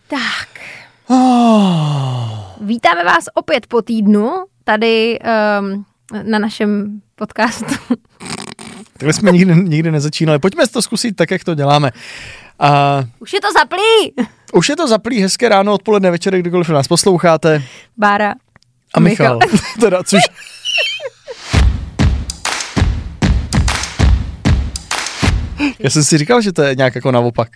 Tak. Vítáme vás opět po týdnu tady na našem podcastu. Takhle jsme nikdy nezačínali. Pojďme to zkusit tak, jak to děláme. Už je to zaplý. Už je to zaplý, hezké ráno, odpoledne, večer, kdykoliv nás posloucháte. Bára. A Michal. Teda, což... Já jsem si říkal, že to je nějak jako naopak.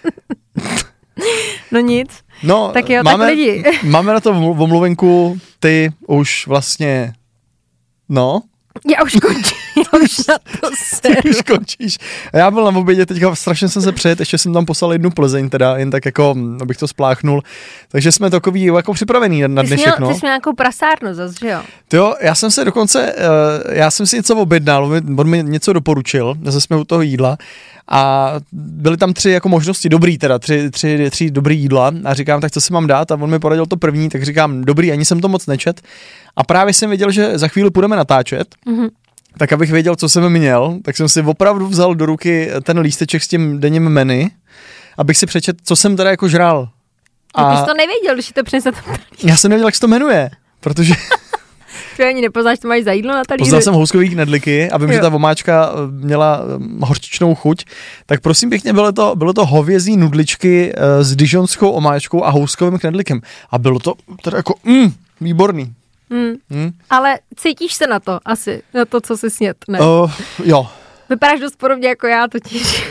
No nic. No, tak jo, tak lidi. Máme na to omluvenku, ty už vlastně, no. Já už končím, já už na to seru. Ty už končíš. Já byl na obědě, teďka strašně jsem se přejet, ještě jsem tam poslal jednu Plzeň, teda jen tak jako, abych to spláchnul. Takže jsme takový jako připravený na dnešek, no. Ty jsi měl nějakou prasárnu zase, že jo? Jo, já jsem se dokonce, já jsem si něco objednal, on mi něco doporučil, zase jsme u toho jídla. A byly tam 3 jako možnosti, dobrý teda, 3 dobrý jídla a říkám, tak co si mám dát a on mi poradil to první, tak říkám, dobrý, ani jsem to moc nečet a právě jsem věděl, že za chvíli půjdeme natáčet, tak abych věděl, co jsem měl, tak jsem si opravdu vzal do ruky ten lísteček s tím denním menu, abych si přečet, co jsem teda jako žral. A ty jsi to nevěděl, když to přinesl. Já jsem nevěděl, jak se to jmenuje, protože... Ty ani nepoznáš, co máš za jídlo na talíři. Poznal jsem houskový knedlíky a vím, že ta omáčka měla hořčičnou chuť. Tak prosím pěkně, bylo to hovězí nudličky s dijonskou omáčkou a houskovým knedlíkem. A bylo to teda jako výborný. Ale cítíš se na to asi, na to, co jsi sněd, ne? Jo. Vypadáš dost podobně jako já totiž.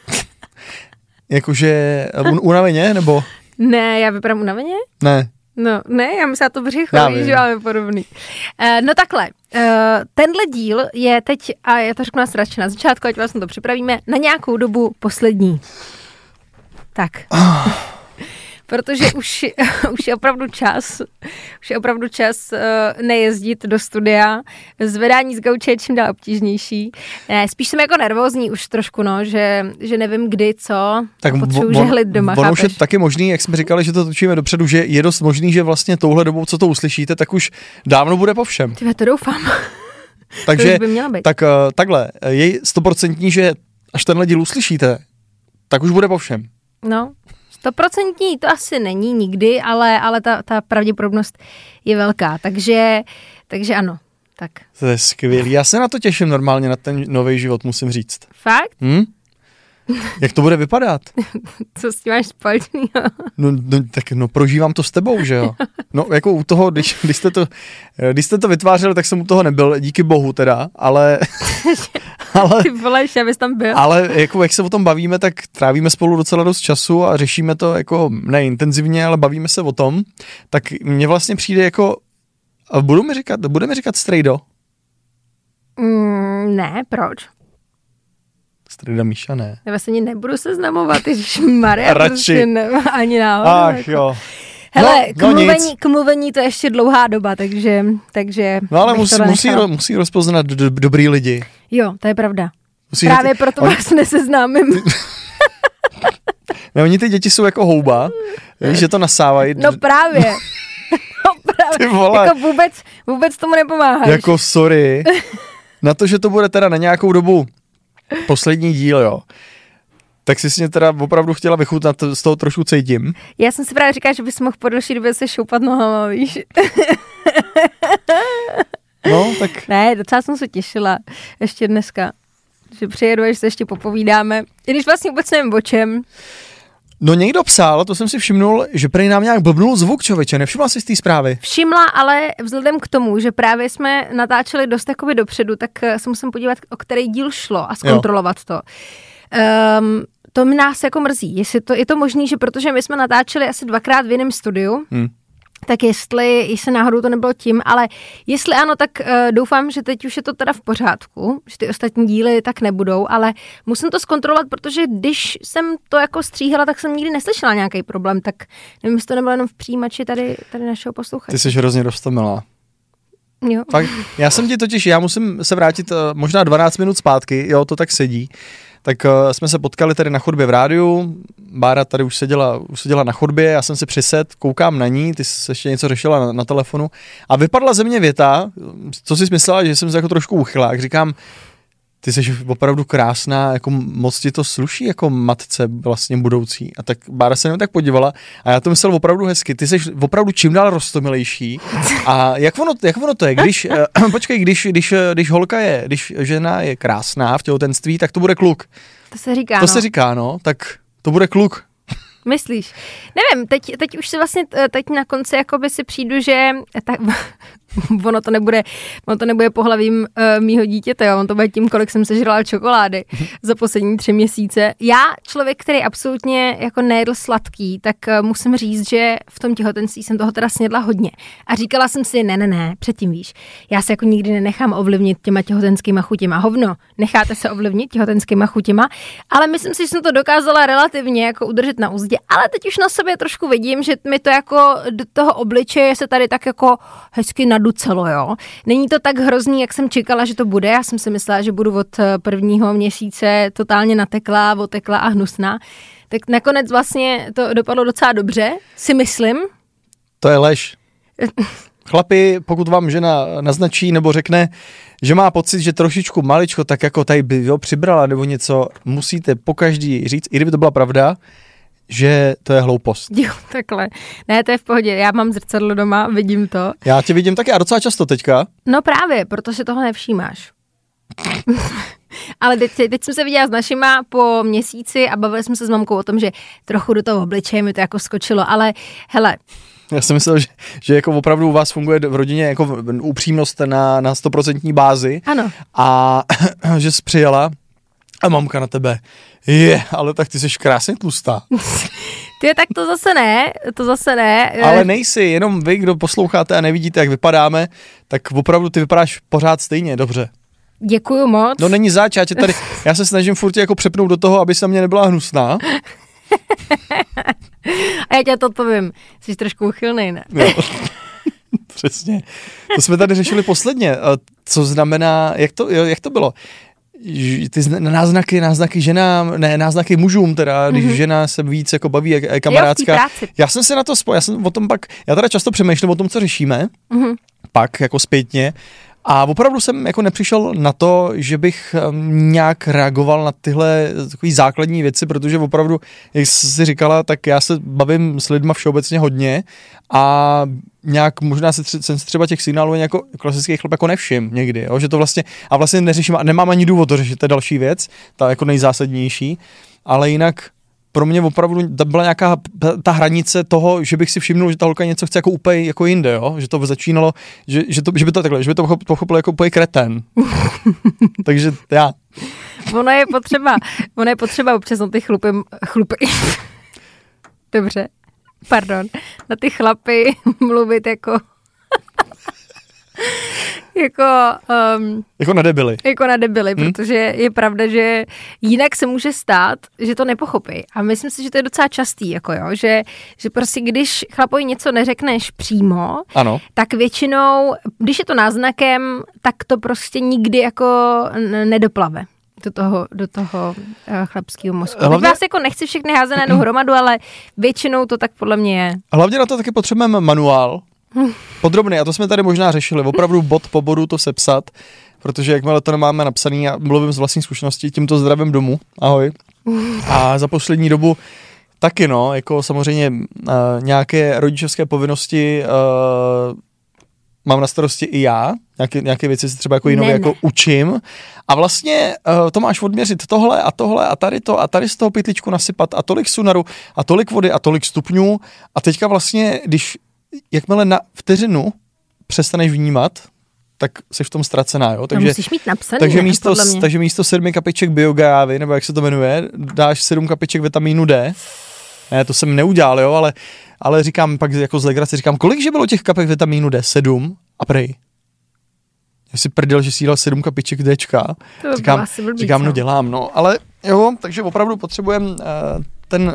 Jakože unaveně, nebo? Ne, já vypadám unaveně? Ne. No, ne, já myslím, to břicho, že máme podobný. No takhle, tenhle díl je teď, a já to řeknu nás radši na začátku, ať vlastně to připravíme, na nějakou dobu poslední. Tak. Protože už je opravdu čas nejezdit do studia. Zvedání z gauče je čím dál obtížnější. Spíš jsem jako nervózní už trošku, no, že nevím kdy, co. Tak potřebuji žehlit doma, ono už je taky možný, jak jsme říkali, že to točíme dopředu, že je dost možný, že vlastně touhle dobou, co to uslyšíte, tak už dávno bude po všem. Tyhle, to doufám. Takže, to by měla být. Tak takhle, je 100%, že až tenhle díl uslyšíte, tak už bude po všem. No. 100% to asi není nikdy, ale ta pravděpodobnost je velká, takže ano. Tak. To je skvělý. Já se na to těším normálně, na ten nový život, musím říct. Fakt? Jak to bude vypadat? Co s tím máš společného? Tak prožívám to s tebou, že jo? No jako u toho, když jste to vytvářeli, tak jsem u toho nebyl, díky bohu teda, ale... Ty voleš, abys tam byl. Ale jako jak se o tom bavíme, tak trávíme spolu docela dost času a řešíme to jako neintenzivně, ale bavíme se o tom, tak mně vlastně přijde jako... Bude mi říkat strejdo? Ne, proč? Strejda Míša, ne. Já vlastně ani nebudu seznamovat, ježišmarja, radši. Ani náhodou. Ach jako. jo. Hele, k mluvení to je ještě dlouhá doba, takže no ale musí rozpoznat dobrý lidi. Jo, to je pravda. Právě proto vás neseznámím. No, oni ty děti jsou jako houba, víš, že to nasávají. No právě. Ty vole. Jako vůbec tomu nepomáháš. Jako sorry. Na to, že to bude teda na nějakou dobu poslední díl, jo. Tak jsi si mě teda opravdu chtěla vychutnat, z toho trošku cítím. Já jsem si právě říkala, že bys mohl po delší době se šoupat nohama, víš. No, tak... Ne, docela jsem se těšila ještě dneska, že přijedu, že se ještě popovídáme. I když vlastně vůbec nevím o čem. No někdo psal, to jsem si všimnul, že prej nám nějak blbnul zvuk, člověče, nevšimla jsi z té zprávy? Všimla, ale vzhledem k tomu, že právě jsme natáčeli dost jakoby dopředu, tak se musím podívat, o který díl šlo a zkontrolovat to. To nás jako mrzí. Je to možný, že protože my jsme natáčeli asi 2krát v jiném studiu, tak jestli náhodou to nebylo tím, ale jestli ano, tak doufám, že teď už je to teda v pořádku, že ty ostatní díly tak nebudou, ale musím to zkontrolovat, protože když jsem to jako stříhala, tak jsem nikdy neslyšela nějaký problém, tak nevím, jestli to nebylo jenom v přijímači tady našeho posluchače. Ty jsi hrozně roztomilá. Jo. Tak, já musím se vrátit možná 12 minut zpátky, jo, to tak sedí. Tak jsme se potkali tady na chodbě v rádiu, Bára tady už seděla na chodbě, já jsem si přised, koukám na ní, ty jsi ještě něco řešila na telefonu a vypadla ze mě věta, co jsi myslela, že jsem se jako trošku uchylák, říkám, ty jsi opravdu krásná, jako moc ti to sluší jako matce vlastně budoucí. A tak Bára se jenom tak podívala a já to myslel opravdu hezky. Ty jsi opravdu čím dál roztomilejší. A jak ono to je, když, počkej, když holka je, když žena je krásná v těhotenství, tak to bude kluk. To se říká, To se říká, no, tak to bude kluk. Myslíš? Nevím, teď už si vlastně, teď na konci jakoby si přijdu, že tak, ono to nebude pohlavím mýho dítěte, jo? On to bude tím, kolik jsem sežrala čokolády za poslední 3 měsíce. Já, člověk, který absolutně jako nejedl sladký, tak musím říct, že v tom těhotenství jsem toho teda snědla hodně. A říkala jsem si, ne, předtím víš, já se jako nikdy nenechám ovlivnit těma těhotenskýma chutěma. Hovno, necháte se ovlivnit těhotenskýma chutěma, ale myslím si, že jsem to dokázala relativně jako udržet na úzdě, ale teď už na sobě trošku vidím, že mi to jako do toho obličeje se tady tak jako hezky naducelo, jo. Není to tak hrozný, jak jsem čekala, že to bude. Já jsem si myslela, že budu od 1. měsíce totálně nateklá, oteklá a hnusná. Tak nakonec vlastně to dopadlo docela dobře, si myslím. To je lež. Chlapi, pokud vám žena naznačí nebo řekne, že má pocit, že trošičku maličko tak jako tady by jo, přibrala nebo něco, musíte pokaždý říct, i kdyby to byla pravda, že to je hloupost. Jo, takhle. Ne, to je v pohodě. Já mám zrcadlo doma, vidím to. Já tě vidím taky a docela často teďka. No právě, protože toho nevšímáš. Ale teď jsem se viděla s našima po měsíci a bavili jsme se s mamkou o tom, že trochu do toho obličeje mi to jako skočilo, ale hele. Já jsem myslel, že jako opravdu u vás funguje v rodině jako upřímnost na 100% bázi. Ano. A že jsi přijela a mamka na tebe, ale tak ty jsi krásně tlustá. Tak to zase ne. Ale nejsi, jenom vy, kdo posloucháte a nevidíte, jak vypadáme, tak opravdu ty vypadáš pořád stejně dobře. Děkuju moc. No není zač, já se snažím furt jako přepnout do toho, aby se mě nebyla hnusná. A já tě to povím, jsi trošku uchylnej, ne? No. Přesně. To jsme tady řešili posledně. Co znamená, jak to bylo? Ty náznaky ženám, ne, náznaky mužům teda, když žena se víc jako baví, je kamarádská. Já jsem se na to já teda často přemýšlím o tom, co řešíme, pak jako zpětně, a opravdu jsem jako nepřišel na to, že bych nějak reagoval na tyhle takový základní věci, protože opravdu, jak jsi říkala, tak já se bavím s lidma všeobecně hodně a nějak možná jsem třeba těch signálů jako klasický chlap jako nevšim někdy, jo? Že to vlastně neřeším a nemám ani důvod to řešit, to je další věc, ta jako nejzásadnější, ale jinak pro mě opravdu byla nějaká ta hranice toho, že bych si všimnul, že ta holka něco chce jako úplně jako jinde, jo? Že to začínalo, že by to pochopil jako úplně kreten. Takže já. Ono je potřeba občas na ty chlupy. Dobře, pardon, na ty chlapy mluvit jako jako na debily. Jako na debily, protože je pravda, že jinak se může stát, že to nepochopí. A myslím si, že to je docela častý, jako jo, že prostě když chlapovi něco neřekneš přímo, ano, tak většinou, když je to náznakem, tak to prostě nikdy jako nedoplave do toho chlapského mozku. Hlavně, vás jako nechci všechny házet na jednu hromadu, ale většinou to tak podle mě je. Hlavně na to taky potřebujeme manuál, podrobný, a to jsme tady možná řešili, opravdu bod po bodu to sepsat, protože jakmile to nemáme napsaný, já mluvím z vlastní zkušeností, tímto zdravím domů, ahoj. A za poslední dobu taky jako samozřejmě nějaké rodičovské povinnosti mám na starosti i já, nějaké věci si třeba jako jinou jako učím a vlastně to máš odměřit tohle a tady z toho pytličku nasypat a tolik sunaru a tolik vody a tolik stupňů a teďka vlastně, jakmile na vteřinu přestaneš vnímat, tak jsi v tom ztracená, jo? Takže, musíš mít napsaný, takže místo 7 kapiček biogávy, nebo jak se to jmenuje, dáš 7 kapiček vitamínu D. Ne, to jsem neudělal, jo, ale říkám pak jako z legrace, kolikže bylo těch kapek vitamínu D? 7 a prej. Já si prdel, že si dal 7 kapiček Dčka. Říkám, no dělám, no, ale jo, takže opravdu potřebujeme ten...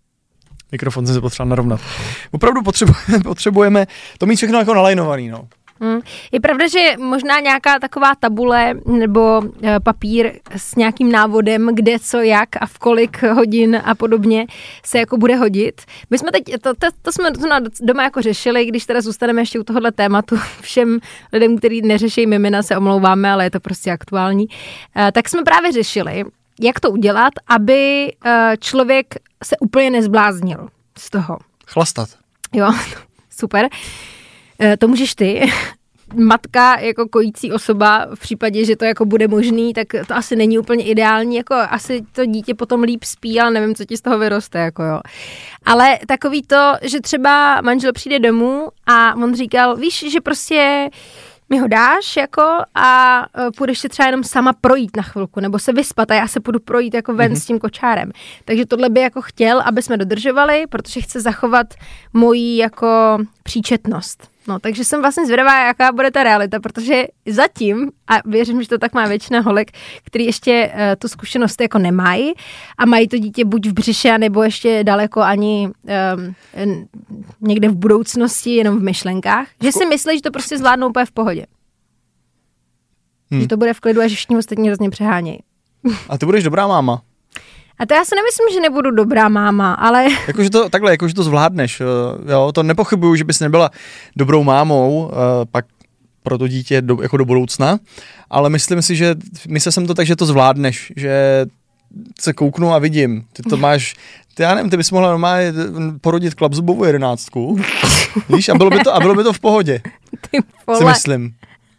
Mikrofon jsem se potřeboval narovnat. Opravdu potřebujeme to mít všechno jako nalajnovaný, no. Je pravda, že možná nějaká taková tabule nebo papír s nějakým návodem, kde, co, jak a v kolik hodin a podobně se jako bude hodit. My jsme teď, to jsme doma jako řešili, když teda zůstaneme ještě u tohohle tématu, všem lidem, kteří neřeší mimina, se omlouváme, ale je to prostě aktuální, tak jsme právě řešili, jak to udělat, aby člověk se úplně nezbláznil z toho. Chlastat. Jo, super. To můžeš ty. Matka jako kojící osoba v případě, že to jako bude možný, tak to asi není úplně ideální, jako asi to dítě potom líp spí, ale nevím, co ti z toho vyroste, jako jo. Ale takový to, že třeba manžel přijde domů a on říkal, víš, že prostě mi ho dáš jako a půjdeš si třeba jenom sama projít na chvilku, nebo se vyspat a já se půjdu projít jako ven s tím kočárem. Takže tohle by jako chtěl, aby jsme dodržovali, protože chce zachovat moji jako příčetnost. No, takže jsem vlastně zvědavá, jaká bude ta realita, protože zatím, a věřím, že to tak má většina holek, který ještě tu zkušenost jako nemají a mají to dítě buď v břiše, nebo ještě daleko ani někde v budoucnosti, jenom v myšlenkách, že si myslí, že to prostě zvládnou úplně v pohodě. Že to bude v klidu a že všichni ostatní hrozně přehánějí. A ty budeš dobrá máma. A to já si nemyslím, že nebudu dobrá máma, ale... Jakože to zvládneš, jo, to nepochybuju, že bys nebyla dobrou mámou, pak pro to dítě jako do budoucna, ale myslím si, že myslel jsem to tak, že to zvládneš, že se kouknu a vidím, ty to máš, já nevím, ty bys mohla normálně porodit klapzubovou 11, víš, a bylo by to v pohodě, si myslím.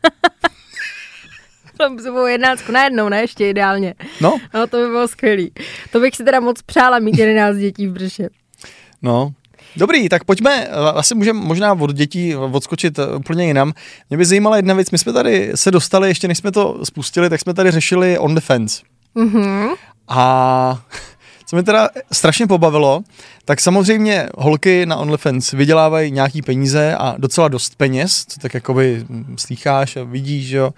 Klapzubovou 11 najednou, ne? Ještě ideálně. No, to by bylo skvělý. To bych si teda moc přála mít 11 dětí v břiše. No, dobrý, tak pojďme, asi můžeme možná od dětí odskočit úplně jinam. Mě by zajímala jedna věc, my jsme tady se dostali, ještě než jsme to spustili, tak jsme tady řešili OnlyFans. Mm-hmm. A co mě teda strašně pobavilo, tak samozřejmě holky na OnlyFans vydělávají nějaký peníze a docela dost peněz, co tak jakoby slýcháš a vidíš, jo.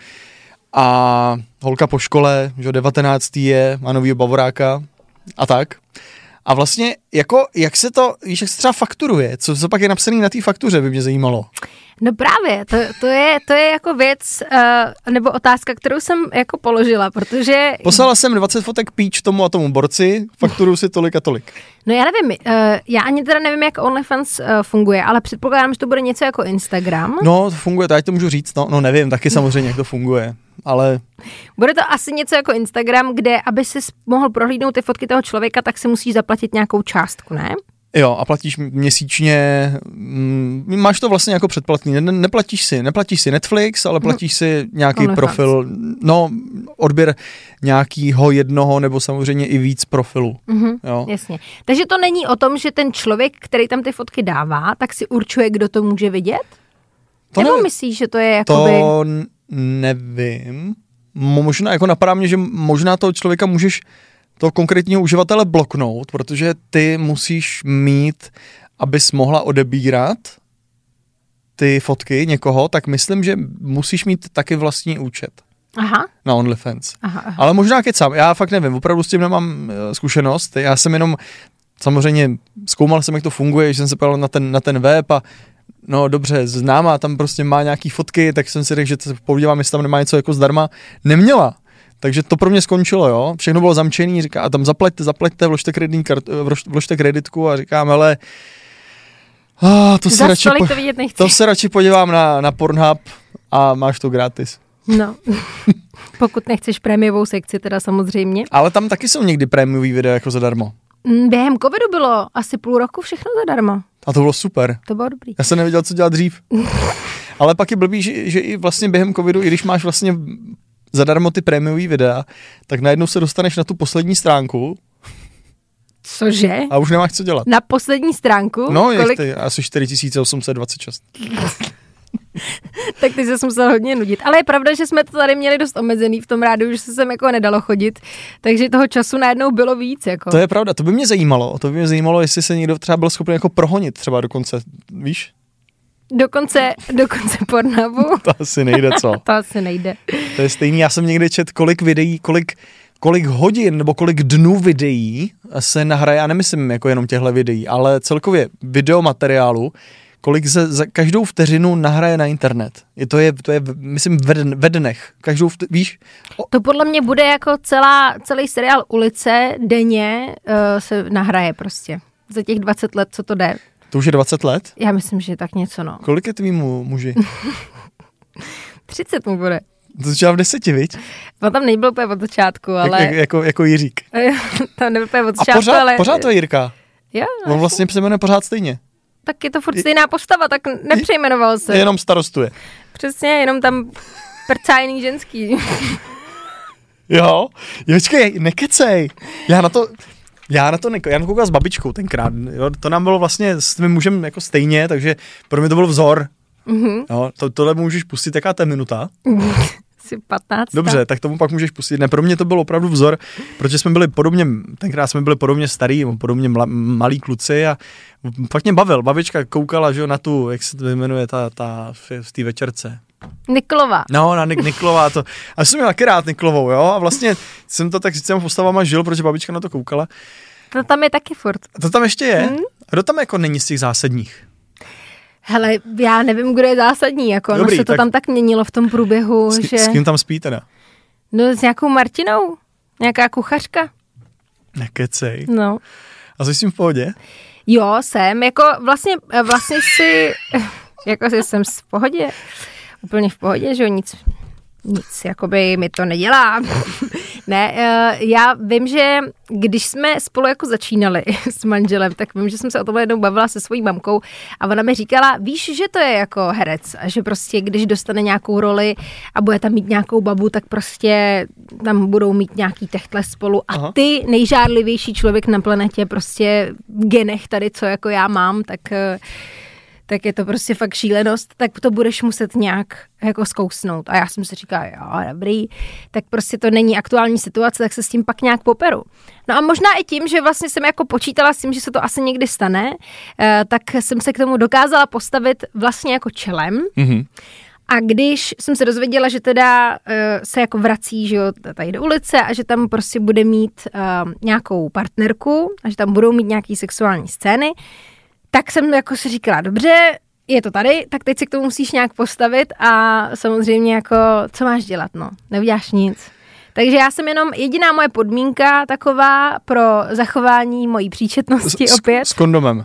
A holka po škole, že 19. je, má novýho bavoráka a tak. A vlastně, jako, jak se třeba fakturuje? Co pak je napsaný na té faktuře, by mě zajímalo. No právě, to je jako věc, nebo otázka, kterou jsem jako položila, protože... Poslala jsem 20 fotek píč tomu a tomu borci, fakturuju si tolik a tolik. No já nevím, já ani teda nevím, jak OnlyFans funguje, ale předpokládám, že to bude něco jako Instagram. No, to funguje, to já to můžu říct, no nevím, taky samozřejmě, jak to funguje, ale... Bude to asi něco jako Instagram, kde, aby si mohl prohlídnout ty fotky toho člověka, tak si musíš zaplatit nějakou částku, ne? Jo, a platíš měsíčně, máš to vlastně jako předplatný, neplatíš si Netflix, ale platíš si nějaký profil, no odběr nějakýho jednoho nebo samozřejmě i víc profilů. Jo. Jasně. Takže to není o tom, že ten člověk, který tam ty fotky dává, tak si určuje, kdo to může vidět? Nebo myslíš, že to je jakoby... To nevím. Možná, jako napadá mě, že možná toho člověka můžeš toho konkrétního uživatele bloknout, protože ty musíš mít, abys mohla odebírat ty fotky někoho, tak myslím, že musíš mít taky vlastní účet. Aha. Na OnlyFans. Aha. Ale možná kecám, já fakt nevím, opravdu s tím nemám zkušenost, já jsem jenom samozřejmě zkoumal jsem, jak to funguje, že jsem se ptal na ten web a no dobře, známá tam prostě má nějaký fotky, tak jsem si řekl, že se podívám, jestli tam nemá něco jako zdarma. Neměla. Takže to pro mě skončilo, jo. Všechno bylo zamčený, říká, a tam zaplaťte, vložte kreditku a říkám, ale to se radši podívám na Pornhub a máš to gratis. No, pokud nechceš prémiovou sekci, teda samozřejmě. Ale tam taky jsou někdy prémiový videa jako zadarmo. Během covidu bylo asi půl roku všechno zadarmo. A to bylo super. To bylo dobrý. Já jsem nevěděl, co dělat dřív. Ale pak je blbý, že i vlastně během covidu, i když máš vlastně zadarmo ty prémiový videa, tak najednou se dostaneš na tu poslední stránku. Cože? A už nemáš co dělat. Na poslední stránku? No, je asi 4826. Tak ty se musel hodně nudit. Ale je pravda, že jsme to tady měli dost omezený v tom rádiu, že se sem jako nedalo chodit, takže toho času najednou bylo víc. Jako. To je pravda, to by mě zajímalo, jestli se někdo třeba byl schopný jako prohonit třeba dokonce, víš? Dokonce Pornhubu? To asi nejde, co? To asi nejde. To je stejný, já jsem někdy četl, kolik videí, kolik hodin nebo kolik dnů videí se nahraje, já nemyslím jako jenom těchto videí, ale celkově videomateriálu, kolik za každou vteřinu nahraje na internet. To je myslím, ve dnech. Víš? To podle mě bude jako celý seriál Ulice denně se nahraje prostě. Za těch 20 let, co to jde. To už je 20 let? Já myslím, že tak něco, no. Kolik je tvýmu muži? 30 mu bude. To začala v 10, viď? No tam nebyl úplně od začátku, ale... Jako Jiřík. Tam nebyl úplně od začátku, ale... pořád to je Jirka. Jo, on vlastně se jmenuje pořád stejně. Tak je to furt stejná postava, tak nepřejmenoval se. Jenom starostuje. Přesně, jenom tam prcá jiný ženský. Jo, počkej, nekecej. Já na to koukal s babičkou tenkrát. Jo, to nám bylo vlastně s tvým mužem jako stejně, takže pro mě to byl vzor. Mm-hmm. Jo, tohle můžeš pustit, jaká to je minuta? Asi 15. Dobře, tak tomu pak můžeš pustit. Ne, pro mě to byl opravdu vzor, protože tenkrát jsme byli podobně starí, podobně malí kluci a fakt mě bavil. Babička koukala, že jo, na tu, jak se to jmenuje, ta v té večerce. Niklova. No, na Niklová to. A jsem měl taky rád Niklovou, jo, a vlastně jsem to tak s těmi postavama žil, protože babička na to koukala. To tam je taky furt. To tam ještě je? Kdo tam jako není z těch zásadních? Hele, já nevím, kdo je zásadní, jako Dobrý, se to tam tak měnilo v tom průběhu, že... S kým tam spí teda? No, s nějakou Martinou, nějaká kuchařka. Nekecej. No. A jsi s tím v pohodě? Jo, jsem, jako vlastně si, jako si jsem v pohodě, úplně v pohodě, že jo, nic, jakoby mi to nedělá. Ne, já vím, že když jsme spolu jako začínali s manželem, tak vím, že jsem se o tomhle jednou bavila se svojí mamkou a ona mi říkala, víš, že to je jako herec a že prostě když dostane nějakou roli a bude tam mít nějakou babu, tak prostě tam budou mít nějaký techtle spolu a Aha. ty nejžárlivější člověk na planetě prostě v genech tady, co jako já mám, tak je to prostě fakt šílenost, tak to budeš muset nějak jako zkousnout. A já jsem si říkala, jo, dobrý, tak prostě to není aktuální situace, tak se s tím pak nějak poperu. No a možná i tím, že vlastně jsem jako počítala s tím, že se to asi někdy stane, tak jsem se k tomu dokázala postavit vlastně jako čelem. Mhm. A když jsem se dozvěděla, že teda se jako vrací, že jo, tady do ulice a že tam prostě bude mít nějakou partnerku a že tam budou mít nějaký sexuální scény, tak jsem jako si říkala, dobře, je to tady, tak teď se k tomu musíš nějak postavit a samozřejmě jako, co máš dělat, no, neuděláš nic. Takže já jsem jenom, jediná moje podmínka taková pro zachování mojí příčetnosti opět. S kondomem.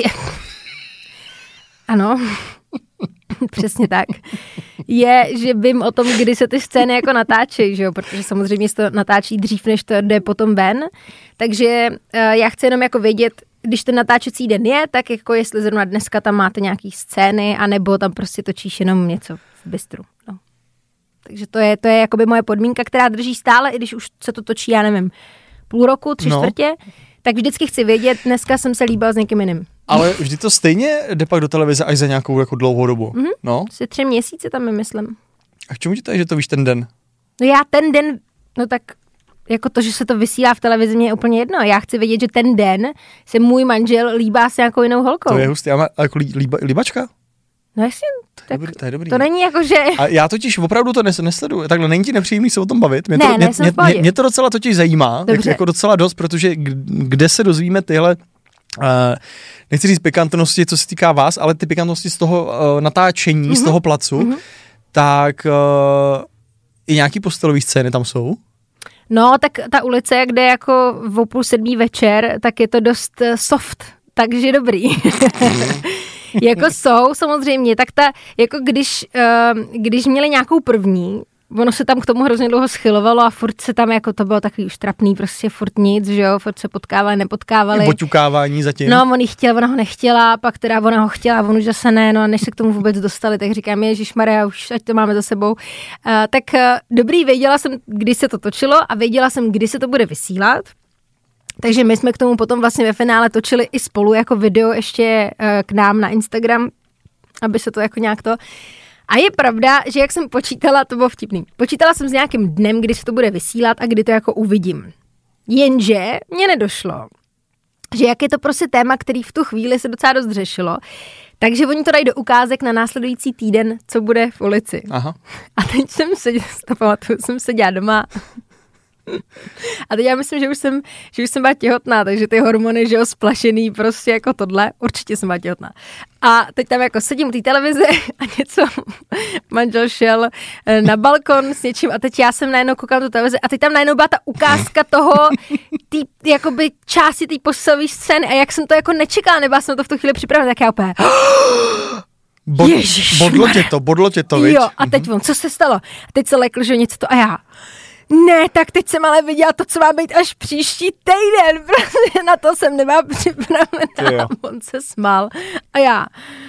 Ano, přesně tak. Je, že vím o tom, kdy se ty scény jako natáčejí, že jo, protože samozřejmě se to natáčí dřív, než to jde potom ven. Takže já chci jenom jako vědět, když ten natáčecí den je, tak jako jestli zrovna dneska tam máte nějaký scény, anebo tam prostě točíš jenom něco v bistru. No. Takže to je jakoby moje podmínka, která drží stále, i když už se to točí, já nevím, půl roku, 3/4, tak vždycky chci vědět, dneska jsem se líbila s někým jiným. Ale vždy to stejně jde pak do televize až za nějakou jako dlouhou dobu. Mm-hmm. No. Asi 3 měsíce tam myslím. A k čemu ti to je, že to víš ten den? No já ten den, no tak jako to, že se to vysílá v televizi, mě je úplně jedno. Já chci vědět, že ten den se můj manžel líbá s nějakou jinou holkou. To je hustý. A jako líbačka? No jasně. To je dobrý. To není jako, že... A já totiž opravdu to nesleduju. Takhle není ti nepříjemný se o tom bavit. Mě to docela totiž zajímá. Jako docela dost, protože kde se dozvíme tyhle... nechci říct pikantnosti, co se týká vás, ale ty pikantnosti z toho natáčení, z toho placu, tak i nějaký postelový scény tam jsou? No, tak ta ulice, kde jako v 6:30 večer, tak je to dost soft, takže dobrý. Jako jsou samozřejmě, tak jako když měli nějakou první, ono se tam k tomu hrozně dlouho schylovalo a furt se tam, jako to bylo takový už trapný, prostě furt nic, že jo, furt se potkávali, nepotkávali. Boťukávání zatím. No, on jí chtěl, ona ho nechtěla, pak teda ona ho chtěla, on už zase ne, no a než se k tomu vůbec dostali, tak říkám, ježišmarja, už ať to máme za sebou. Dobrý, věděla jsem, kdy se to točilo a věděla jsem, kdy se to bude vysílat. Takže my jsme k tomu potom vlastně ve finále točili i spolu jako video ještě k nám na Instagram, aby se to jako nějak to... A je pravda, že jak jsem počítala, to bylo vtipný. Počítala jsem s nějakým dnem, kdy se to bude vysílat a kdy to jako uvidím. Jenže mě nedošlo, že jak je to prostě téma, který v tu chvíli se docela dost řešilo, takže oni to dají do ukázek na následující týden, co bude v ulici. Aha. A teď jsem seděla doma A teď já myslím, že už jsem byla těhotná, takže ty hormony, že jo, splašený prostě jako tohle, určitě jsem byla těhotná. A teď tam jako sedím u té televize a něco, manžel šel na balkon s něčím a teď já jsem najednou koukala tu televizi a teď tam najednou byla ta ukázka toho, tý, jakoby části té posilové scény a jak jsem to jako nečekala, nebyla jsem to v tu chvíli připravena, tak já úplně... Bodlo tě to, viď? Jo, a teď co se stalo? A teď se lekl, že něco to a já... Ne, tak teď jsem ale viděla to, co má být až příští týden, protože na to jsem nebyla připravená. On se smál. A já,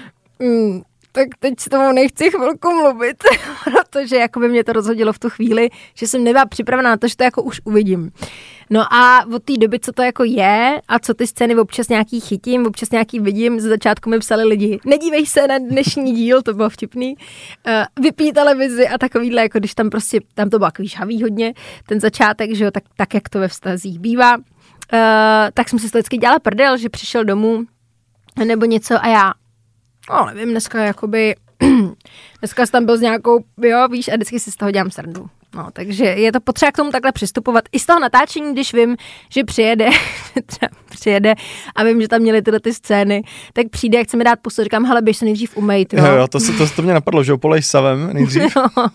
tak teď s tomu nechci chvilku mluvit, protože jako by mě to rozhodilo v tu chvíli, že jsem nebyla připravená na to, že to jako už uvidím. No a od té doby, co to jako je a co ty scény občas nějaký chytím, občas nějaký vidím, ze začátku mi psali lidi, nedívej se na dnešní díl, to bylo vtipný, vypí televizi a takovýhle, jako když tam prostě, tam to bylo takový žhavý hodně, ten začátek, že jo, tak jak to ve vztazích bývá, tak jsem si to vždycky dělala prdel, že přišel domů nebo něco a já, nevím, dneska jsi tam byl s nějakou, jo, víš, a vždycky si z toho dělám srandu. No, takže je to potřeba k tomu takhle přistupovat. I z toho natáčení, když vím, že přijede a vím, že tam měli tyhle ty scény, tak přijde, jak chce mi dát pusu, říkám, hele, běž se nejdřív umejt. Jo, to mě napadlo, že opolej savem nejdřív.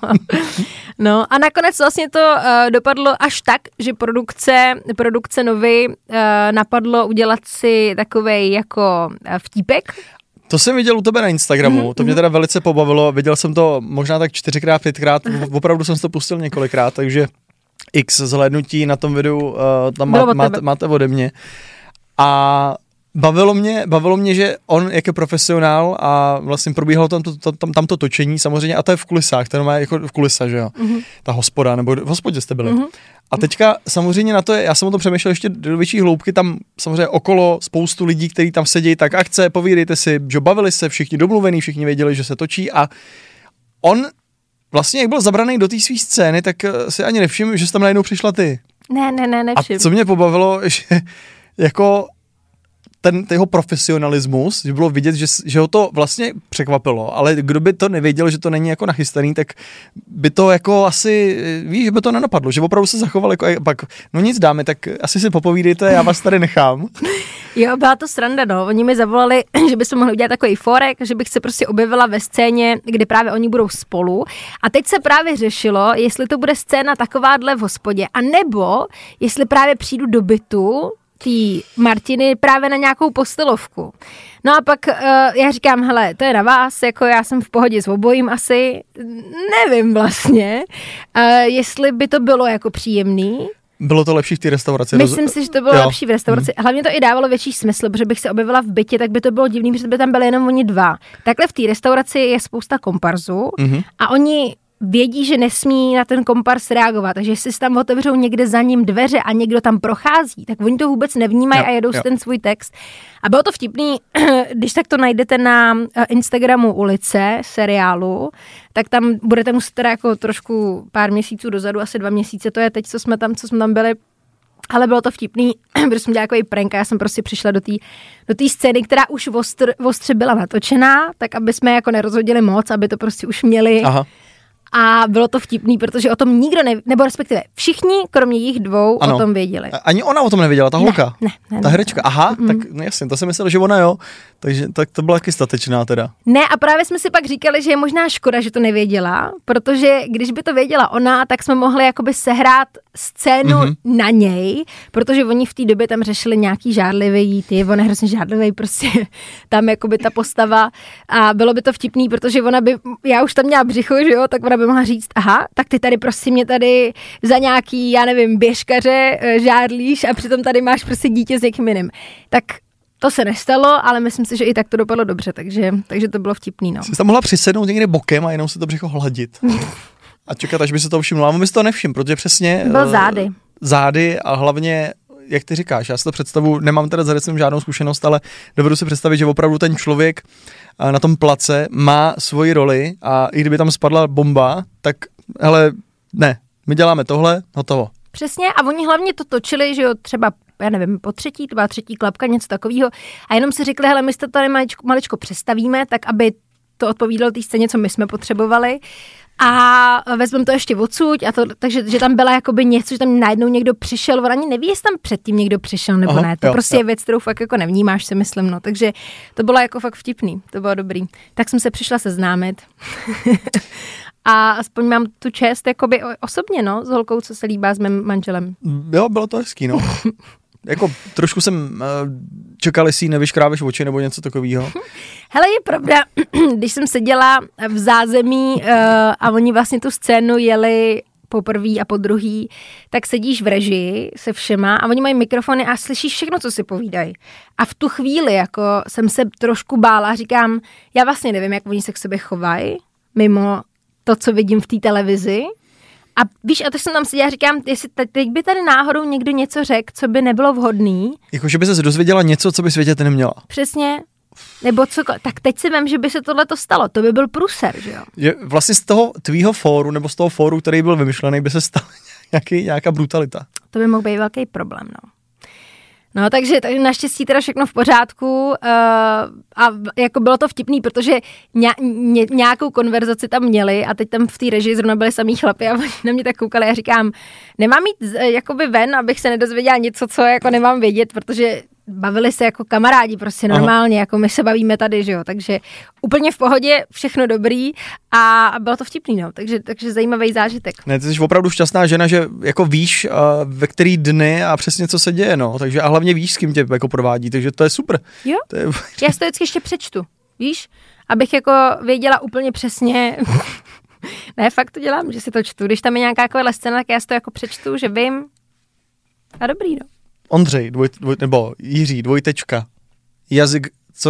No a nakonec vlastně to dopadlo až tak, že produkce Novy napadlo udělat si takovej jako vtípek. To jsem viděl u tebe na Instagramu, to mě teda velice pobavilo, viděl jsem to možná tak 4x, 5x, opravdu jsem to pustil několikrát, takže x zhlédnutí na tom videu tam máte ode mě. A bavilo mě, že on jak je profesionál a vlastně probíhalo tam to točení samozřejmě a to je v kulisách, to má jako v kulisa, že jo, ta hospoda, nebo v hospodě jste byli. A teďka samozřejmě na to, já jsem o tom přemýšlel ještě do větší hloubky, tam samozřejmě okolo spoustu lidí, kteří tam sedí, tak akce, povídejte si, že bavili se, všichni domluvení, všichni věděli, že se točí a on vlastně, jak byl zabraný do té své scény, tak si ani nevšiml, že jsi tam najednou přišla ty. Ne, nevšiml. A co mě pobavilo, že jako ten jeho profesionalismus, že bylo vidět, že ho to vlastně překvapilo, ale kdo by to nevěděl, že to není jako nachystaný, tak by to jako asi, víš, že by to nenapadlo, že opravdu se zachoval jako pak, no nic dáme, tak asi si popovídejte, já vás tady nechám. Jo, byla to sranda, no. Oni mi zavolali, že bychom mohli udělat takový forek, že bych se prostě objevila ve scéně, kde právě oni budou spolu. A teď se právě řešilo, jestli to bude scéna takováhle v hospodě, a nebo jestli právě přijdu do bytu tý Martiny právě na nějakou postelovku. No a pak já říkám, hele, to je na vás, jako já jsem v pohodě s obojím asi, nevím vlastně, jestli by to bylo jako příjemný. Bylo to lepší v té restauraci? Myslím si, že to bylo lepší v restauraci. Hlavně to i dávalo větší smysl, protože bych se objevila v bytě, tak by to bylo divný, protože by tam byly jenom oni dva. Takhle v té restauraci je spousta komparzů a oni vědí, že nesmí na ten kompars reagovat, takže jestli si tam otevřou někde za ním dveře a někdo tam prochází, tak oni to vůbec nevnímají a jedou si ten svůj text. A bylo to vtipný, když tak to najdete na Instagramu Ulice seriálu, tak tam budete muset teda jako trošku pár měsíců dozadu, asi 2 měsíce, to je teď, co jsme tam byli. Ale bylo to vtipný, protože jsem dělala takový prank a já jsem prostě přišla do té scény, která už ostře byla natočená, tak aby jsme jako nerozhodili moc, aby to prostě už měli. Aha. A bylo to vtipný, protože o tom nikdo nebo respektive všichni, kromě jich dvou, o tom věděli. Ani ona o tom nevěděla, ta holka? Ne. Ta herečka, aha, tak no jasně, to jsem myslel, že ona jo, takže tak to byla taky statečná teda. Ne, a právě jsme si pak říkali, že je možná škoda, že to nevěděla, protože když by to věděla ona, tak jsme mohli jakoby sehrát scénu na něj, protože oni v té době tam řešili nějaký žádlivý on je hrozně žádlivý, prostě tam jakoby ta postava a bylo by to vtipný, protože ona by, já už tam měla břicho, že jo, tak ona by mohla říct, aha, tak ty tady prostě mě tady za nějaký, já nevím, běžkaře žádlíš a přitom tady máš prostě dítě s někým jiným. Tak to se nestalo, ale myslím si, že i tak to dopadlo dobře, takže to bylo vtipný, no. Jsi tam mohla přisednout někde bokem a jenom se to břicho hladit. A čekat, až by se to všimlo. A my si to nevšiml, protože přesně byl zády. Zády a hlavně, jak ty říkáš, já si to představu, nemám teda za žádnou zkušenost, ale dovedu si představit, že opravdu ten člověk na tom place má svoji roli a i kdyby tam spadla bomba, tak hele, ne, my děláme tohle, hotovo. Přesně a oni hlavně to točili, že jo, třeba já nevím, to byla třetí klapka, něco takového a jenom si řekli, hele, my to tady maličko přestavíme, tak aby to odpovídalo té scéně, co my jsme potřebovali. A vezmeme to ještě odsud, a to, takže že tam byla jakoby něco, že tam najednou někdo přišel, on ani neví, jestli tam předtím někdo přišel nebo ne. To prostě je věc, kterou fakt jako nevnímáš, si myslím, no. Takže to bylo jako fakt vtipný, to bylo dobrý. Tak jsem se přišla seznámit. A aspoň mám tu čest jakoby osobně, no, s holkou, co se líbá s mým manželem. Jo, bylo to hezký, no. Jako trošku jsem čekal, jestli nevyškrábeš oči nebo něco takového. Hele, je pravda, když jsem seděla v zázemí a oni vlastně tu scénu jeli po prvý a po druhý, tak sedíš v režii se všema a oni mají mikrofony a slyšíš všechno, co si povídají. A v tu chvíli jako jsem se trošku bála a říkám, já vlastně nevím, jak oni se k sobě chovají, mimo to, co vidím v té televizi. A víš, a to jsem tam seděla a říkám, jestli teď by tady náhodou někdo něco řekl, co by nebylo vhodný. Jako, že by se dozvěděla něco, co by světě neměla. Přesně. Nebo co, tak teď si vím, že by se tohleto stalo. To by byl průser, že jo? Je vlastně z toho tvýho fóru, nebo z toho fóru, který byl vymyšlený, by se stala nějaká brutalita. To by mohl být velký problém, no. No, takže naštěstí teda všechno v pořádku a jako bylo to vtipný, protože nějakou konverzaci tam měli a teď tam v té režii zrovna byli samý chlapi a oni na mě tak koukali a říkám, nemám jít jakoby ven, abych se nedozvěděla něco, co jako nemám vědět, protože bavili se jako kamarádi prostě normálně, jako my se bavíme tady, že jo, takže úplně v pohodě, všechno dobrý a bylo to vtipný, no, takže zajímavý zážitek. Ne, ty jsi opravdu šťastná žena, že jako víš, ve který dny a přesně co se děje, no, takže a hlavně víš, s kým tě jako provádí, takže to je super. Jo, já si to vždycky ještě přečtu, víš, abych jako věděla úplně přesně, ne, fakt to dělám, že si to čtu, když tam je nějaká taková scéna, tak já si to jako přečtu, že vím a dobrý, no. Ondřej, nebo Jiří, dvojtečka, jazyk co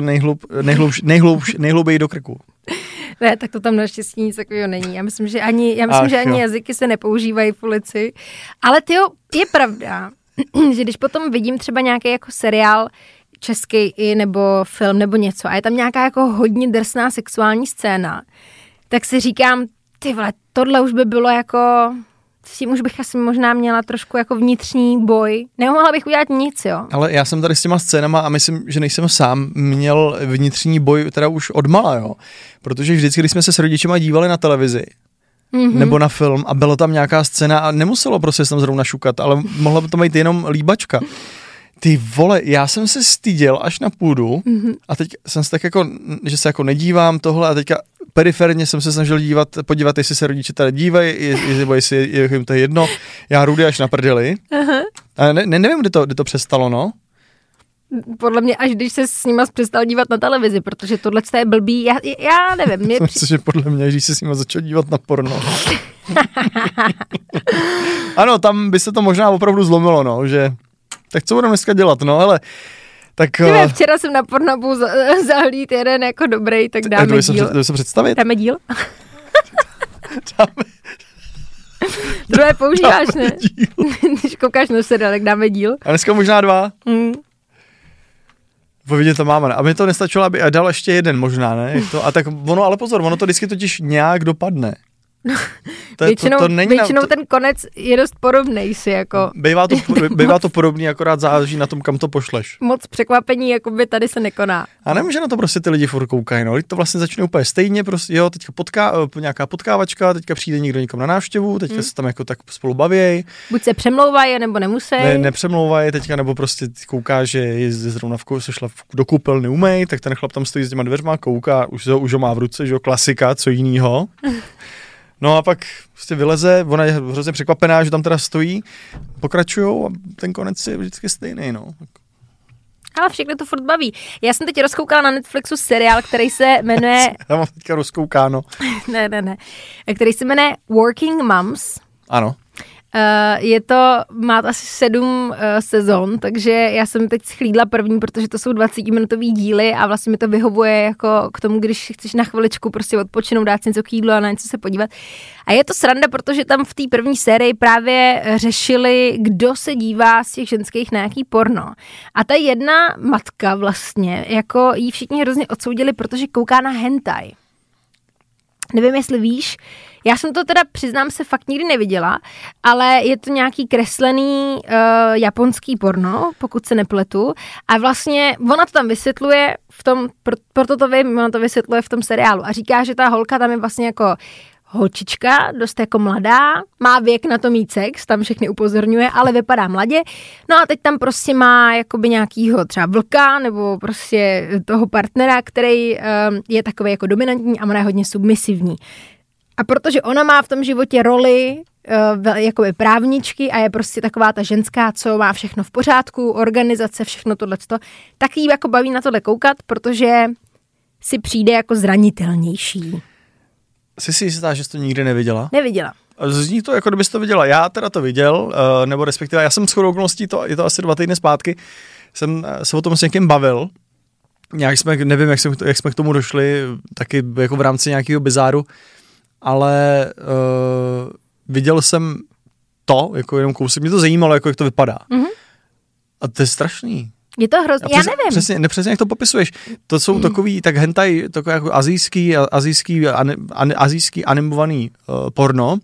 nejhlouběji do krku. Ne, tak to tam naštěstí nic takového není. Já myslím, že ani jazyky se nepoužívají v ulici. Ale tyjo, je pravda, že když potom vidím třeba nějaký jako seriál český nebo film nebo něco a je tam nějaká jako hodně drsná sexuální scéna, tak si říkám, ty vole, tohle už by bylo jako... S tím už bych asi možná měla trošku jako vnitřní boj. Nemohla bych udělat nic, jo. Ale já jsem tady s těma scénama a myslím, že nejsem sám, měl vnitřní boj teda už odmala, jo. Protože vždycky, když jsme se s rodičema dívali na televizi, nebo na film a bylo tam nějaká scéna a nemuselo prostě tam zrovna šukat, ale mohla by to mít jenom líbačka. Ty vole, já jsem se styděl až na půdu a teď jsem se tak jako, že se jako nedívám tohle a teďka periferně jsem se snažil podívat, jestli se rodiče tady dívají, jestli je jim to jedno. Já rudy až na prdeli. A nevím, kde to přestalo, no. Podle mě, až když se s nima přestal dívat na televizi, protože tohle je blbý, já nevím. Cože podle mě, když se s nima začal dívat na porno. Ano, tam by se to možná opravdu zlomilo, no, že... Tak co budeme dneska dělat, no, ale... Tak, včera jsem na Pornhubu zahlíd jeden jako dobrý, tak dáme díl. Jdeme se představit? Dáme díl? Druhé používáš, ne? Když koukáš na seriál, tak dáme díl. A dneska možná 2. Povědět to máme. A mi to nestačilo, aby dal ještě jeden možná, ne? A tak ono, ale pozor, ono to vždycky totiž nějak dopadne. Většinou ten konec je dost podobnej si jako. Bývá to podobný, akorát záleží na tom, kam to pošleš. Moc překvapení jakoby tady se nekoná. A nemůže na to prostě ty lidi furt koukají, no. To vlastně začne úplně stejně, prostě jo, teďka nějaká potkávačka, teďka přijde někdo někam na návštěvu, teďka se tam jako tak spolu bavějí. Buď se přemlouvají, nebo nemusí. Nepřemlouvají teďka, nebo prostě kouká, že je zrovna se šla do koupelny umej, tak ten chlap tam stojí s těma dveřma, kouká, už ho má v ruce, že jo, klasika, co jinýho. No a pak prostě vyleze, ona je hrozně překvapená, že tam teda stojí, pokračujou a ten konec je vždycky stejný, no. Ale všechno to furt baví. Já jsem teď rozkoukala na Netflixu seriál, který se jmenuje... Já mám teďka rozkoukáno. Ne. Který se jmenuje Working Moms. Ano. Má asi 7 sezon, takže já jsem teď schlídla první, protože to jsou 20-minutový díly a vlastně mi to vyhovuje jako k tomu, když chceš na chviličku prostě odpočinout, dát si něco k jídlu a na něco se podívat. A je to sranda, protože tam v té první sérii právě řešili, kdo se dívá z těch ženských na jaký porno. A ta jedna matka vlastně, jako jí všichni hrozně odsoudili, protože kouká na hentai. Nevím, jestli víš, já jsem to teda, přiznám se, fakt nikdy neviděla, ale je to nějaký kreslený japonský porno, pokud se nepletu. A vlastně ona to tam vysvětluje proto to vím, ona to vysvětluje v tom seriálu. A říká, že ta holka tam je vlastně jako holčička, dost jako mladá, má věk na to mít sex, tam všechny upozorňuje, ale vypadá mladě. No a teď tam prostě má jakoby nějakýho třeba vlka nebo prostě toho partnera, který je takový jako dominantní a ona je hodně submisivní. A protože ona má v tom životě roli jakoby právničky a je prostě taková ta ženská, co má všechno v pořádku, organizace, všechno tohleto, tak jí jako baví na tohle koukat, protože si přijde jako zranitelnější. Jsi si jistá, že jsi to nikdy neviděla? Neviděla. Zní to, jako kdybys to viděla. Já teda to viděl, nebo respektive já jsem shodou okolností, je to asi 2 týdny zpátky, jsem se o tom s někým bavil. Nějak jsme, nevím, jak jsme k tomu došli, taky jako v rámci nějakého bizáru, ale viděl jsem to, jako jenom kousek, mě to zajímalo, jako jak to vypadá. Mm-hmm. A to je strašný. Je to hrozný, já nevím. Přesně jak to popisuješ. To jsou takový, tak hentai, takové jako asijský animovaný porno.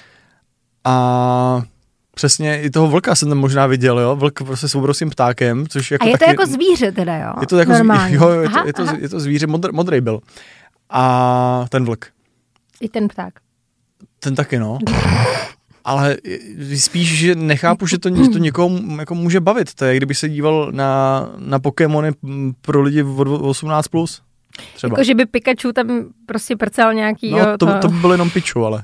A přesně i toho vlka jsem tam možná viděl, jo. Vlk prostě s obrovským ptákem, což jako a je taky, to jako zvíře teda, jo? Je to jako normálně. Je to zvíře, modrý byl. A ten vlk. I ten pták. Ten taky, no. Ale spíš, že nechápu, že to někoho jako může bavit. To je, kdyby se díval na Pokémony pro lidi od 18+. Třeba. Jako, že by Pikachu tam prostě prcal nějaký... No, to by bylo jenom Pichu, ale...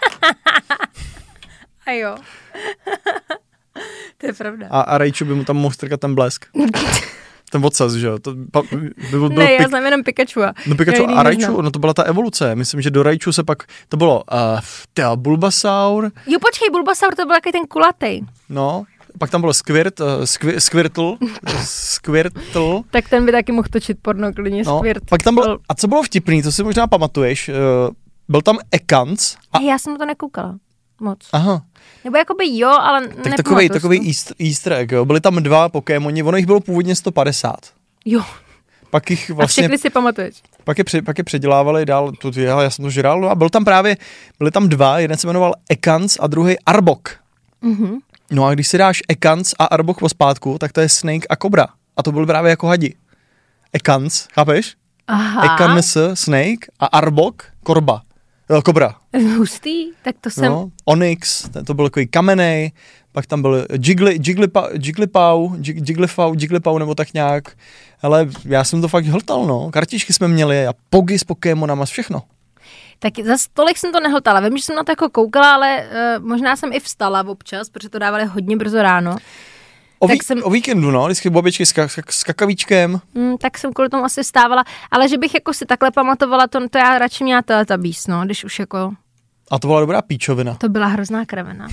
A jo. To je pravda. A Raichu by mu tam mohl strkat ten blesk. Ten odsaz, že jo? Ne, já znám jenom Pikachu. No Pikachu a Raichu, no to byla ta evoluce. Myslím, že do Raichu se pak, to bylo Bulbasaur. Jo, počkej, Bulbasaur to byl takový ten kulatej. No, pak tam byl Squirtle. Tak ten by taky mohl točit porno, klidně no, Squirtle. Pak tam byl, a co bylo vtipný, to si možná pamatuješ, byl tam Ekans. Já jsem to nekoukala moc. Aha. Nebo jakoby jo, ale tak takový easter egg, jo. Byly tam 2 Pokémoni, ono jich bylo původně 150. Jo. Pak jich vlastně... A všechny si pamatuješ. Pak je předělávali dál, já jsem to žral, no a byly tam 2, jeden se jmenoval Ekans a druhý Arbok. Mm-hmm. No a když si dáš Ekans a Arbok pospátku, tak to je Snake a Cobra. A to byly právě jako hadi. Ekans, chápeš? Aha. Ekans, Snake a Arbok, Cobra. Hustý, tak to jsem... No, Onyx, to byl takový kamenej, pak tam byl Jigglypau, nebo tak nějak. Ale já jsem to fakt hltal, no. Kartičky jsme měli a pogy s Pokémonama, všechno. Tak za tolik jsem to nehltala. Vím, že jsem na to jako koukala, ale možná jsem i vstala občas, protože to dávali hodně brzo ráno. O víkendu, no, vždycky babičky s kakavíčkem. Tak jsem kvůli tomu asi vstávala, ale že bych jako si takhle pamatovala, to já radši měla Teletubbies, no, když už jako... A to byla dobrá píčovina. To byla hrozná kravina.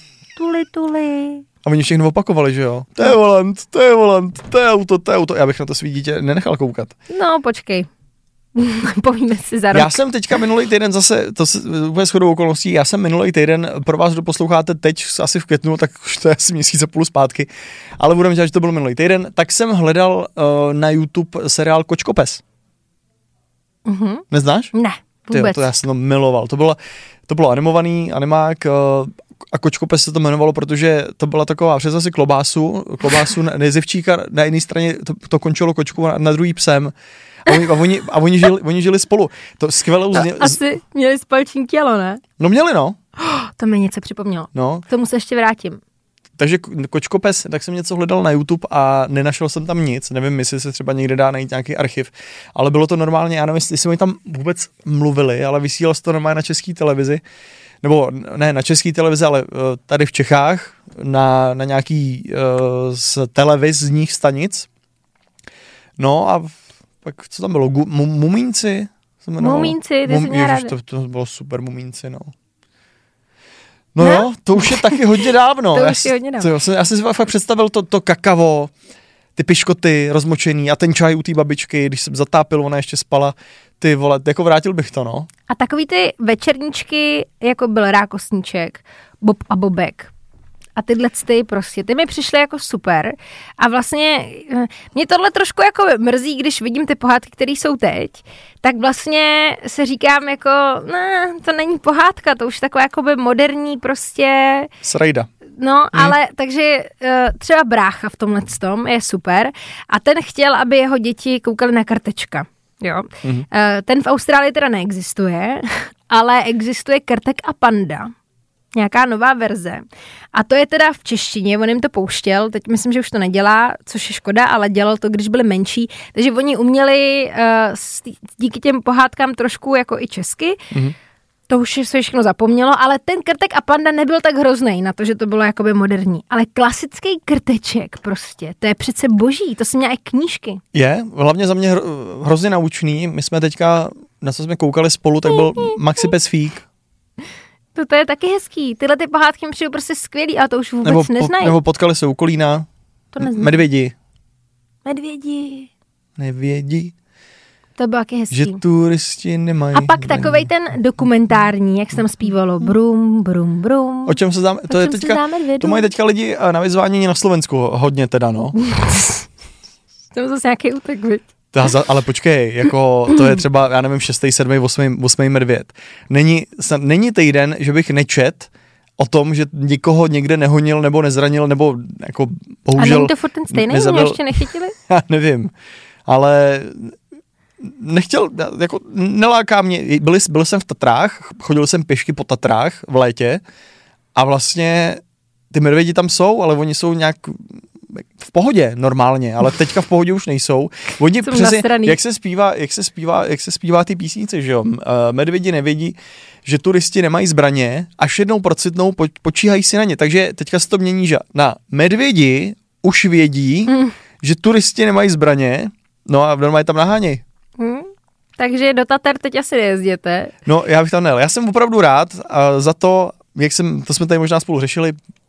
Tuli. A oni všechno opakovali, že jo? To je volant, to je auto. Já bych na to svý dítě nenechal koukat. No, počkej. Povíme si za rok. Já jsem teďka minulý týden zase, to se úplně shodou okolností, já jsem minulý týden, pro vás, kdo posloucháte teď asi v květnu, tak už to je asi měsíc a půl zpátky, ale budeme dělat, že to byl minulý týden, tak jsem hledal na YouTube seriál Kočkopes. Mm-hmm. Neznáš? Ne, vůbec. To já jsem to miloval. To bylo animovaný animák a Kočkopes se to jmenovalo, protože to byla taková, představ si klobásu nezivčíka, na jedné straně to končilo kočku, na druhý psem. A oni žili spolu. To skvěle asi měli společný tělo, ne? No měli, no. To mi něco připomnělo. No. K tomu se ještě vrátím. Takže Kočkopes, tak jsem něco hledal na YouTube a nenašel jsem tam nic. Nevím, jestli se třeba někde dá najít nějaký archiv. Ale bylo to normálně, já nevím, jestli oni tam vůbec mluvili, ale vysílalo se to normálně na české televizi. Nebo ne na české televizi, ale tady v Čechách na nějaký z televizních stanic. No a pak co tam bylo? Mumínci? Mumínci, ty jsi měla rád. To bylo super, Mumínci, no. No jo, to už je taky hodně dávno. Já si fakt představil to kakavo, ty piškoty rozmočený a ten čaj u té babičky, když jsem zatápil, ona ještě spala. Ty vole, jako vrátil bych to, no. A takový ty večerníčky, jako byl Rákosníček, Bob a Bobek. A tyhle ty mi přišly jako super. A vlastně mě tohle trošku jako mrzí, když vidím ty pohádky, které jsou teď, tak vlastně se říkám jako, ne, to není pohádka, to už taková jakoby moderní prostě... Srajda. No, ale takže třeba brácha v tomhletom je super a ten chtěl, aby jeho děti koukali na Kartečka. Jo. Ten v Austrálii teda neexistuje, ale existuje krtek a panda. Nějaká nová verze. A to je teda v češtině, on jim to pouštěl, teď myslím, že už to nedělá, což je škoda, ale dělal to, když byli menší. Takže oni uměli díky těm pohádkám trošku jako i česky. To už se všechno zapomnělo, ale ten krtek a panda nebyl tak hrozný na to, že to bylo jakoby moderní. Ale klasický krteček prostě, to je přece boží, to jsem měla i knížky. Je, hlavně za mě hrozně naučný. My jsme teďka, na co jsme koukali spolu, tak byl Maxi Pes Fík. To je taky hezký. Tyhle ty pohádky mi přijou prostě skvělý, ale to už vůbec neznají. Nebo Potkali se u Kolína. To neznám. Medvědi. Nevědí. To bylo taky hezký. Že turisti nemají. A pak takovej ten dokumentární, jak se tam zpívalo brum, brum, brum. O čem se dáme? To mají teďka lidi na vyzvánění na Slovensku hodně teda, no. To je zase nějaký útek, viď? Ale počkej, jako to je třeba, já nevím, 6., 7., 8. medvěd. Není týden, že bych nečet o tom, že nikoho někde nehonil nebo nezranil, nebo jako bohužel... A není to furt ten stejný, mě ještě nechytili? Já nevím, ale nechtěl, jako neláká mě, byl jsem v Tatrách, chodil jsem pěšky po Tatrách v létě a vlastně ty medvědi tam jsou, ale oni jsou nějak v pohodě normálně, ale teďka v pohodě už nejsou. Oni přesně, jak se zpívá ty písnice, že jo? Medvědi nevědí, že turisti nemají zbraně, až jednou procitnou, počíhají si na ně. Takže teďka se to mění, že na medvědi už vědí, že turisti nemají zbraně, no a normálně tam naháněj. Takže do Tater teď asi nejezděte. No, já bych tam nejel. Já jsem opravdu rád za to, to jsme tady možná spolu řešili,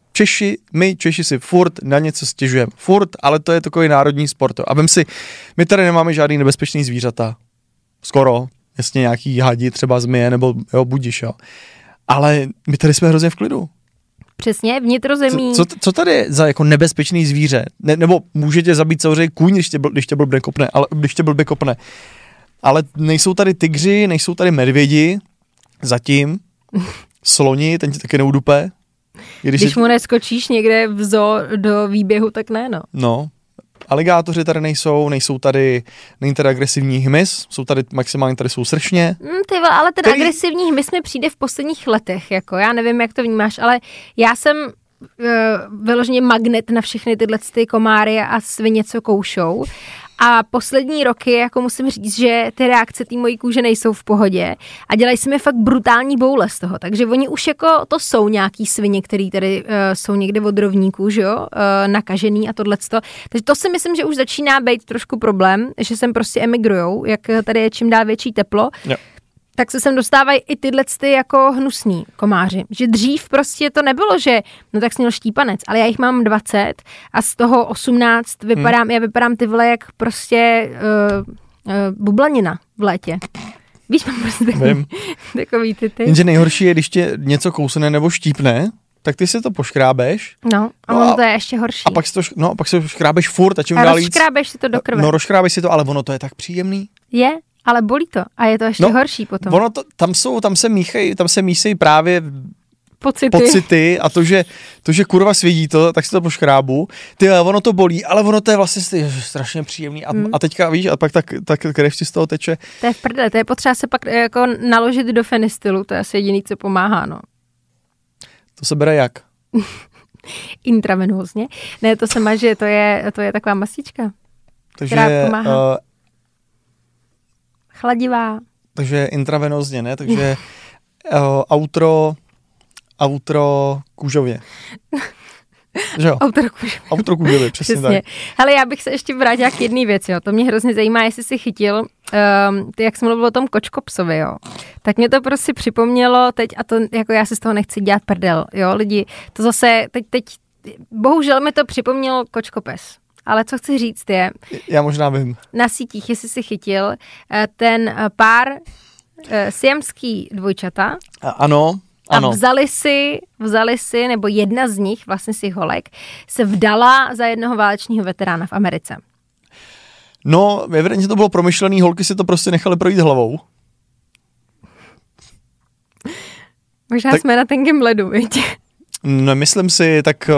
my Češi si furt na něco stěžujeme. Furt, ale to je takový národní sport. A vem si, my tady nemáme žádný nebezpečný zvířata. Skoro. Jasně nějaký hadi, třeba zmije, nebo jo, budiš, jo. Ale my tady jsme hrozně v klidu. Přesně, vnitrozemí. Co tady je za jako nebezpečný zvíře? Nebo můžete zabít samozřejmě kůň, když tě blbě kopne. Ale nejsou tady tygři, nejsou tady medvědi, zatím. Sloni, ten ti taky neudupe. Když mu neskočíš někde v zoo do výběhu, tak ne, no. No, aligátoři tady není tady agresivní hmyz, jsou tady maximálně, tady jsou sršně. Ale ten agresivní hmyz mi přijde v posledních letech, jako já nevím, jak to vnímáš, ale já jsem vyloženě magnet na všechny tyhle komáry a svině, co koušou. A poslední roky, jako musím říct, že ty reakce té mojí kůže nejsou v pohodě a dělají si mi fakt brutální boule z toho. Takže oni už jako, to jsou nějaký svině, který tady jsou někde od rovníků, že jo, nakažený a tohleto. Takže to si myslím, že už začíná být trošku problém, že sem prostě emigrujou, jak tady je čím dál větší teplo. Jo. Tak se sem dostávají i tyhle jako hnusní komáři. Že dřív prostě to nebylo, že no tak sněl štípanec, ale já jich mám 20 a z toho 18 já vypadám ty vole jak prostě bublanina v létě. Víš, mám prostě takový ty. Jenže nejhorší je, když tě něco kousne nebo štípne, tak ty si to poškrábeš. No, a ono to je ještě horší. A pak se to škrábeš furt a čím dál víc. rozškrábeš si to do krve. No, rozškrábeš si to, ale ono to je tak příjemný. Je. Ale bolí to a je to ještě horší potom. Ono to, tam se mísejí právě pocity a to, že kurva svědí to, tak si to poškrábu. Ono to bolí, ale ono to je vlastně strašně příjemný a teďka víš, a pak tak krev ti z toho teče. To je v prdele, to je potřeba se pak jako naložit do fenistylu, to je asi jediný, co pomáhá, no. To se bere jak? Intravenózně. Ne, to se maže, to je taková masička, která pomáhá. Chladivá. Takže intravenózně, ne? Takže outro kůžově. Že jo? Outro kůžově, přesně tak. Hele, já bych se ještě vrátila k jedné věci, jo. To mě hrozně zajímá, jestli jsi chytil, jak jsem mluvil o tom kočkopsovi, jo. Tak mě to prostě připomnělo teď, a to jako já si z toho nechci dělat prdel, jo, lidi. To zase teď bohužel mi to připomnělo kočkopes. Ale co chci říct je... Já možná vím. Na sítích, jestli si chytil, ten pár siamský dvojčata. Ano. A vzali si, nebo jedna z nich, vlastně si holek, se vdala za jednoho válečního veterána v Americe. No, evidentně to bylo promyšlený, holky si to prostě nechaly projít hlavou. Možná jsme na tenkém ledu, víte. No, myslím si, tak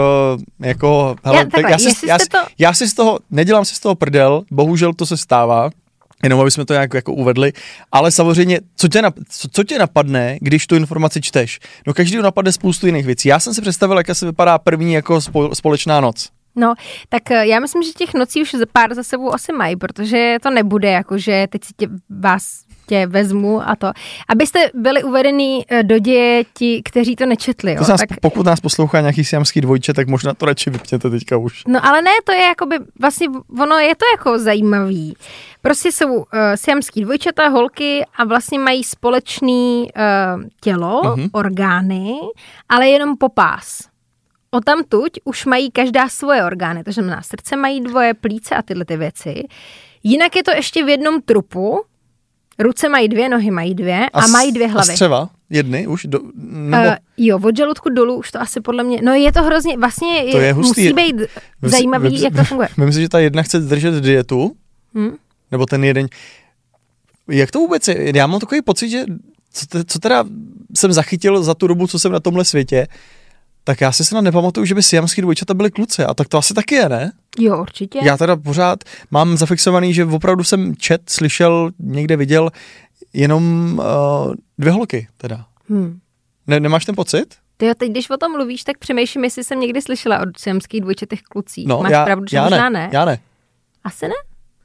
jako... Hele, já si z toho, nedělám si z toho prdel, bohužel to se stává. Jenom aby jsme to nějak jako uvedli, ale samozřejmě, co tě napadne, když tu informaci čteš? No každýho napadne spoustu jiných věcí. Já jsem si představil, jak asi vypadá první jako společná noc. No, tak já myslím, že těch nocí už pár za sebou asi mají, protože to nebude jako, že teď si tě vezmu a to. Abyste byli uvedení do děje ti, kteří to nečetli. Jo, tak... Pokud nás poslouchá nějaký siamský dvojče, tak možná to radši vypněte teďka už. No ale ne, to je jakoby, vlastně ono je to jako zajímavý. Prostě jsou siamský dvojčata, holky a vlastně mají společný tělo, orgány, ale jenom popás. Odtamtud už mají každá svoje orgány, to znamená srdce mají dvoje, plíce a tyhle ty věci. Jinak je to ještě v jednom trupu, ruce mají dvě, nohy mají dvě a mají dvě hlavy. A střeva? Jedny už? Nebo... Jo, od žaludku dolů už to asi podle mě, no je to hrozně, vlastně to je hustý. Musí být zajímavý, jak to funguje. Myslím si, že ta jedna chce držet dietu, nebo ten jeden, jak to vůbec je? Já mám takový pocit, že co teda jsem zachytil za tu dobu, co jsem na tomhle světě, tak já si snad nepamatuju, že by siamský dvojčata byli kluci. A tak to asi taky je, ne? Jo, určitě. Já teda pořád mám zafixovaný, že opravdu jsem slyšel, někde viděl jenom dvě holky teda. Nemáš ten pocit? Ty teď, když o tom mluvíš, tak přemýšlím, jestli jsem někdy slyšela o siamských dvojčatých klucích. No, máš pravdu, že možná ne? Já ne. Asi ne?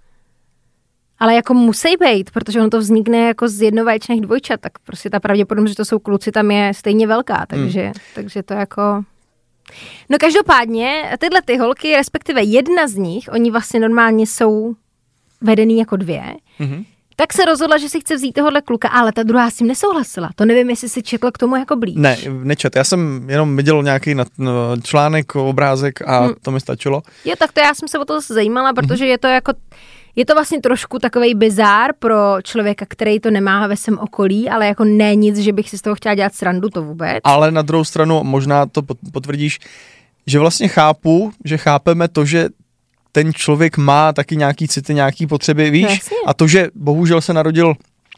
Ale jako musí být, protože ono to vznikne jako z jednovaječných dvojčat, tak prostě ta pravděpodobnost, že to jsou kluci, tam je stejně velká, takže to jako... No každopádně, tyhle ty holky, respektive jedna z nich, oni vlastně normálně jsou vedený jako dvě, tak se rozhodla, že si chce vzít tohohle kluka, ale ta druhá s tím nesouhlasila. To nevím, jestli si četl k tomu jako blíž. Ne, nečet. Já jsem jenom viděl nějaký článek, obrázek a to mi stačilo. Jo, tak to já jsem se o to zajímala, protože je to vlastně trošku takovej bizár pro člověka, který to nemá ve svém okolí, ale jako ne nic, že bych si z toho chtěla dělat srandu, to vůbec. Ale na druhou stranu možná to potvrdíš, že vlastně chápeme to, že ten člověk má taky nějaký city, nějaký potřeby, víš? No, a to, že bohužel se narodil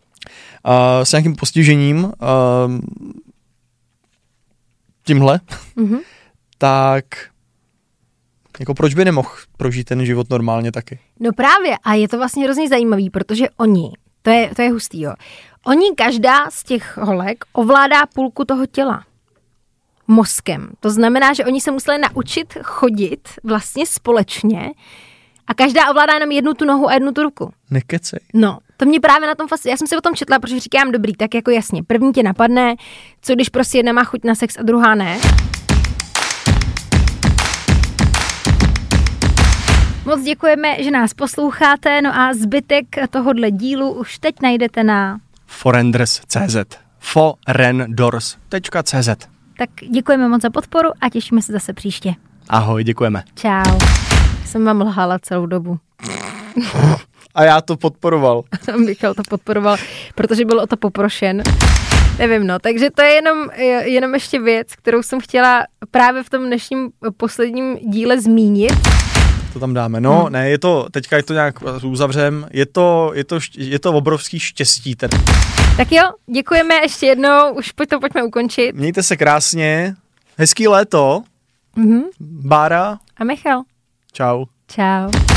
s nějakým postižením, tímhle, tak jako proč by nemohl prožít ten život normálně taky? No právě a je to vlastně hrozně zajímavý, protože oni, to je hustý, jo. Oni každá z těch holek ovládá půlku toho těla mozkem. To znamená, že oni se museli naučit chodit vlastně společně a každá ovládá jenom jednu tu nohu a jednu tu ruku. Nekecej. No, to mě právě na tom já jsem si o tom četla, protože říkám, dobrý, tak jako jasně, první tě napadne, co když prostě jedna má chuť na sex a druhá ne. Moc děkujeme, že nás posloucháte, no a zbytek tohodle dílu už teď najdete na forendors.cz forendors.cz. Tak děkujeme moc za podporu a těšíme se zase příště. Ahoj, děkujeme. Čau. Jsem vám lhala celou dobu. A já to podporoval. Michal to podporoval, protože byl o to poprošen. Nevím, no, takže to je jenom ještě věc, kterou jsem chtěla právě v tom dnešním posledním díle zmínit. To tam dáme. No, ne, teďka je to nějak uzavřem, je to obrovský štěstí teda. Tak jo, děkujeme ještě jednou, už to pojďme ukončit. Mějte se krásně, hezký léto. Bára. A Michal. Čau. Čau.